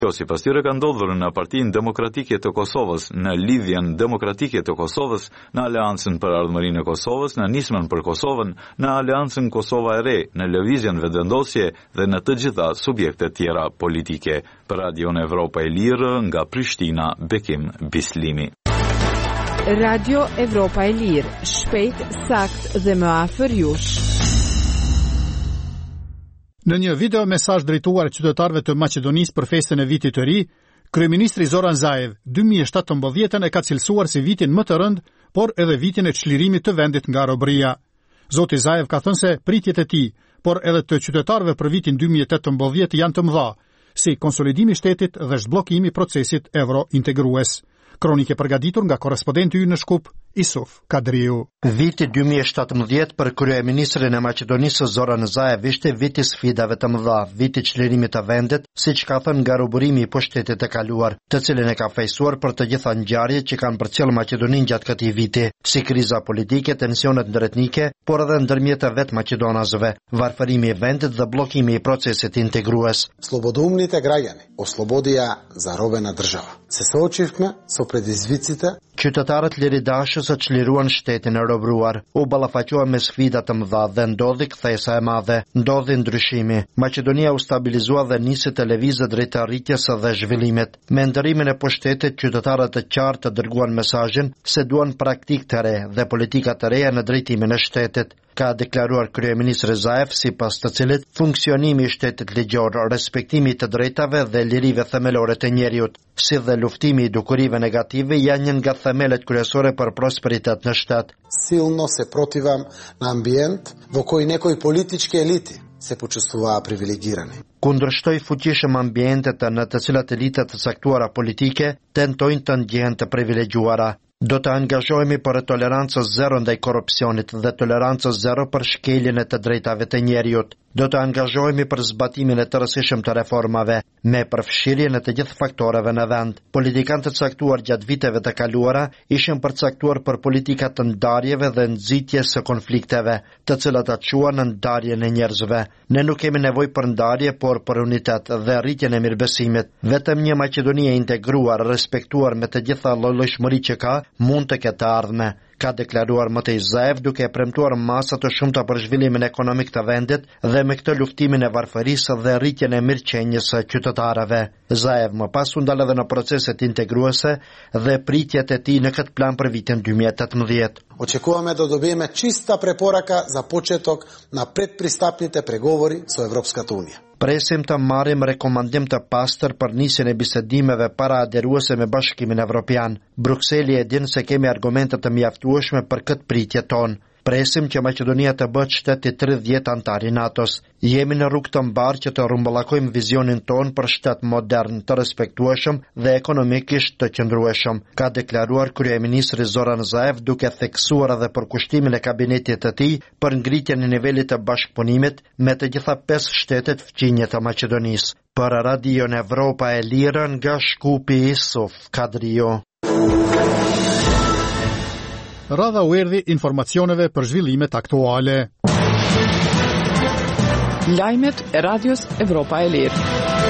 Sipas tyre ka ndodhur në Partinë Demokratike të Kosovës, në Lidhjen Demokratike të Kosovës, në Aleancën për Ardhmërinë e Kosovës, në Nismën për Kosovën, në Aleancën Kosova e Re, në lëvizjen vendosje dhe në të gjitha subjektet tjera politike. Për Radion Evropa e Lirë nga Prishtina, Bekim Bislimi. Radio Evropa e Lirë, shpejt, sakt dhe më afër jush. Në një video mesazh drejtuar qytetarëve të Maqedonisë për festën e vitit të ri, kryeministri Zoran Zaev 2017 e ka cilësuar si vitin më të rënd, por edhe vitin e çlirimit të vendit nga robëria. Zoti Zaev ka thënë se pritjet e tij, por edhe të qytetarëve për vitin 2018 janë të mëdha, si konsolidimi i shtetit dhe zhbllokimi i procesit evro-integrues. Kronike përgatitur nga korrespondenti ynë në Shkup, Isuf Kadriu. Viti 2017 për kryeministrin e Maqedonisë Zoran Zaev ishte viti sfidave të mëdha, viti çlirimit të vendit, siç ka thënë nga ruburimi i pushtetit të kaluar, të cilin e ka fejsuar për të gjitha ngjarjet që kanë përcjell Maqedoninë gjatë këtij viti, si kriza politike, tensionet ndërretnike, por edhe ndërmjet e vetë maqedonazëve, varfërimi i vendit dhe bllokimi i procesit integrues. Слободоумните граѓани ослободија заробена држава. Се соочивме со предизвиците. Qytetarët liridashës e çliruan shtetin e robëruar, u ballafaquan me sfida të mëdha dhe ndodhi kthesa e madhe, ndodhi ndryshimi. Maqedonia u stabilizua dhe nisi të lëvizë drejt arritjes dhe zhvillimit. Me ndërimin e pushtetit, qytetarët e qartë dërguan mesazhin se duan praktikë të re dhe politika të reja në drejtimin e shtetit. Ka deklaruar kryeministri Zaev, sipas të cilit funksionimi i shtetit ligjor, respektimi të drejtave dhe lirive themelore të njerëzit, si dhe luftimi i dukurive negative janë një nga themelet kryesore për prosperitet në shtet. Silno se protivam na ambient во кој некои политички елити se počувствуваа privilegirani. Kundërshtoi fuqishëm ambientet në të cilat elitat të caktuara politike tentojnë të ndjehen të privilegjuara. Do të angazhohemi për tolerancë zero ndaj korrupsionit dhe tolerancë zero për shkeljen e të drejtave të njerëzit. Do të angazhohemi për zbatimin e tërësishëm të reformave, me përfshirjen e të gjithë faktoreve në vend. Politikanët të caktuar gjatë viteve të kaluara ishin përcaktuar për politika të ndarjeve dhe nxitjes së konflikteve, të cilat aqësuan në ndarjen e njerëzve. Ne nuk kemi nevojë për ndarje, por për unitet dhe rritjen e mirëbesimit. Vetëm një Maqedoni e integruar, respektuar me të gjitha llojshmëritë që ka, mund të ketë ardhme, ka deklaruar mëtej Zaev, duke premtuar masa të shumta për zhvillimin ekonomik të vendit dhe me këtë luftimin e varfërisë dhe rritjen e mirëqenies së qytetarëve. Zaev më pas u ndal edhe në proceset integruese dhe pritjet e tij në këtë plan për vitin 2018. Очекуваме да добиеме чиста препорака за почеток на предпристапните преговори со Европската унија. Presim të marrim rekomandim të pastër për nisjen e bisedimeve para aderuese me Bashkimin Evropian. Brukseli e din se kemi argumente të mjaftueshme për këtë pritje tonë. Presim që Maqedonia të bëhet shtet i 30 antar i NATO-s. Jemi në rrugë të mbarë që të rumbullakojmë vizionin ton për shtet modern, të respektueshëm dhe ekonomikisht të qëndrueshëm, ka deklaruar kryeministri Zoran Zaev, duke theksuar edhe përkushtimin e kabinetit të tij për ngritjen e nivelit të bashkëpunimit me të gjitha 5 shtetet fqinje të Maqedonisë. Për Radion Evropa e Lirë nga Shkupi, Isuf Kadriu. Radha u erdhi informacioneve për zhvillimet aktuale. Lajmet e Radios Evropa e Lirë.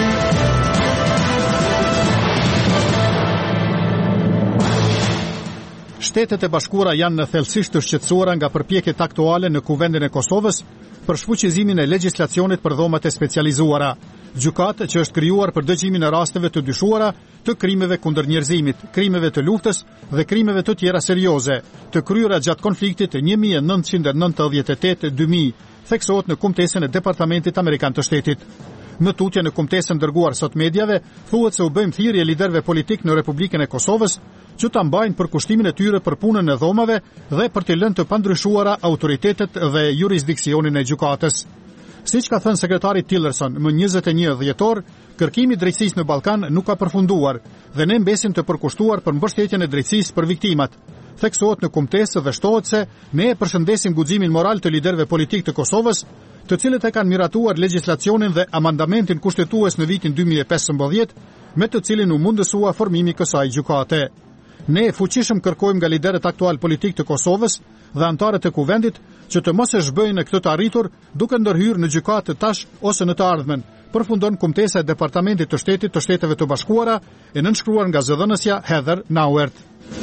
Shtetet e Bashkuara janë thellësisht të shqetësuara nga përpjekjet aktuale në Kuvendin e Kosovës për shfuqizimin e legjislacionit për dhomat e specializuara. Gjykatë që është krijuar për dëgjimin e rasteve të dyshuara të krimeve kundër njerëzimit, krimeve të luftës dhe krimeve të tjera serioze, të kryera gjatë konfliktit 1998-2000, theksohet në kumtesën e Departamentit Amerikan të Shtetit. Në tutje në kumtesën dërguar sot mediave, thuhet se u bëjmë thirrje liderëve politik në Republikën e Kosovës që ta mbajnë përkushtimin e tyre për punën e dhomave dhe për të lënë të pandryshuara autoritetet dhe jurisdiksionin e gjykatës. Siç ka thënë sekretari Tillerson më 21 dhjetor, kërkimi i drejtësisë në Ballkan nuk ka përfunduar dhe ne mbesim të përkushtuar për mbështetjen e drejtësisë për viktimat. Theksohet në kumtesë dhe shtohet se ne e përshëndesim guximin moral të liderëve politik të Kosovës, të cilët e kanë miratuar legjislacionin dhe amandamentin kushtetues në vitin 2015, me të cilin u mundësua formimi kësaj gjykate. Ne fuqishëm kërkojmë nga liderët aktual politik të Kosovës dhe antarët e kuvendit që të mos e zhbëjnë këtë të arritur duke ndërhyrë në gjykatë tash ose në të ardhmen, përfundon kumtesa e Departamentit të Shtetit të Shteteve të Bashkuara e nënshkruar nga zëdhënësja Heather Nauert.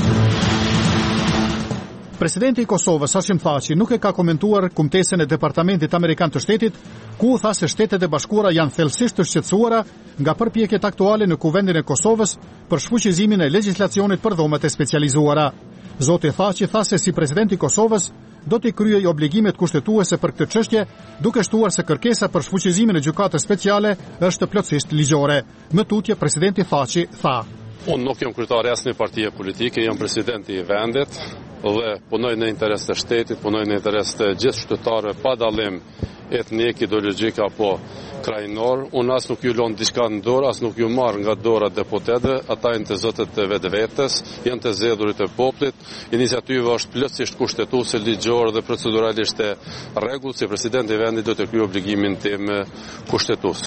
Presidenti i Kosovës Hashim Thaçi nuk e ka komentuar kumtesën e Departamentit Amerikan të Shtetit, ku tha se Shtetet e Bashkuara janë thellësisht të shqetësuara nga përpjekjet aktuale në Kuvendin e Kosovës për shfuqizimin e legjislacionit për dhomat e specializuara. Zoti Thaçi tha se si presidenti i Kosovës do t'i kryej obligimet kushtetuese për këtë çështje, duke shtuar se kërkesa për shfuqizimin e gjykatës speciale është plotësisht ligjore. Më tutje presidenti Thaçi tha: Unë nuk jam kryetari asnjë partie politike, jam presidenti i vendit dhe punoj në interes të shtetit, punoj në interes të gjithë qytetarëve pa dallim etnik, ideologjik apo krajnor. Unë as nuk ju lën diçka në dorë, as nuk ju marr nga dora deputetëve, ata janë të zotët e vetvetes, janë të zgjedhurit e popullit. Iniciativa është plotësisht kushtetuese, ligjore dhe proceduralisht e rregullt, si presidenti i vendit do të kryej obligimin tim kushtetues.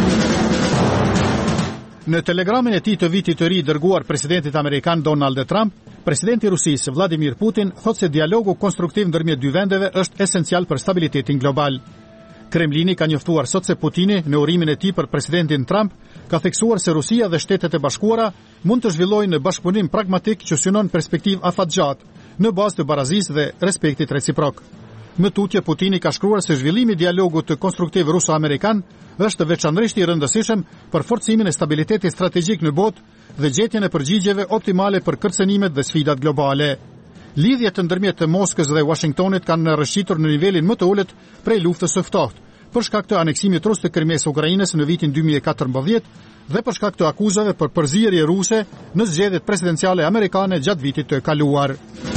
Në telegramin e tij të vitit të ri dërguar presidentit amerikan Donald Trump, presidenti i Rusisë Vladimir Putin thotë se dialogu konstruktiv ndërmjet dy vendeve është esencial për stabilitetin global. Kremlini ka njoftuar sot se Putini, në urimin e tij për presidentin Trump, ka theksuar se Rusia dhe Shtetet e Bashkuara mund të zhvillojnë në bashkëpunim pragmatik që synon perspektivë afatgjatë, në bazë të barazisë dhe respektit reciprok. Më tutje Putini ka shkruar se zhvillimi i dialogut të konstruktiv ruso-amerikan është veçanërisht i rëndësishëm për forcimin e stabilitetit strategjik në botë dhe gjetjen e përgjigjeve optimale për kërcënimet dhe sfidat globale. Lidhjet ndërmjet Moskës dhe Washingtonit kanë rrëshqitur në nivelin më të ulët prej luftës së ftohtë, për shkak të aneksimit rus të Krimes Ukrainës në vitin 2014 dhe për shkak të akuzave për përzierje ruse në zgjedhjet presidenciale amerikane gjatë vitit të kaluar.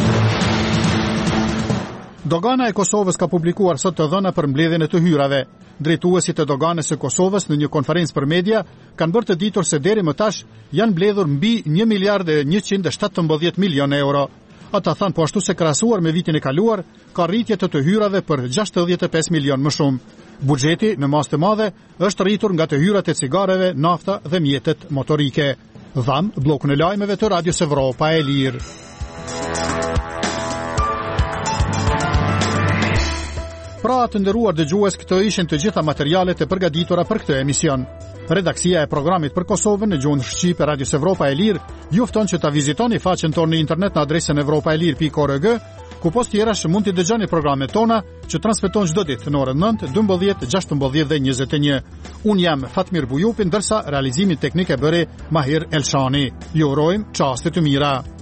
Dogana e Kosovës ka publikuar sot të dhëna për mbledhjen e të hyrave. Drejtuesit e doganës së Kosovës në një konferencë për media kanë bërë të ditur se deri më tash janë mbledhur mbi 1 miliard e 117 milion euro. Ata thanë po ashtu se krahasuar me vitin e kaluar, ka rritje të hyrave për 65 milion më shumë. Buxheti në masë të madhe është rritur nga të hyrat e cigareve, nafta dhe mjetet motorike. Dham, blokun e lajmeve të Radios Evropa e Lirë. Pra të nderuar dëgjues, këto ishin të gjitha materialet e përgatitura për këtë emision. Redaksia e programit për Kosovën në gjuhën shqipe Radios Evropa e Lirë ju fton që ta vizitoni faqen tonë në internet në adresën evropaelir.org, ku post tjerash mund të dëgjoni programet tona që transmeton çdo ditë në orën 9, 12, 16 dhe 21. Unë jam Fatmir Bujupi, ndërsa realizimin teknik e bëri Mahir Elshani. Ju urojmë çaste të mira.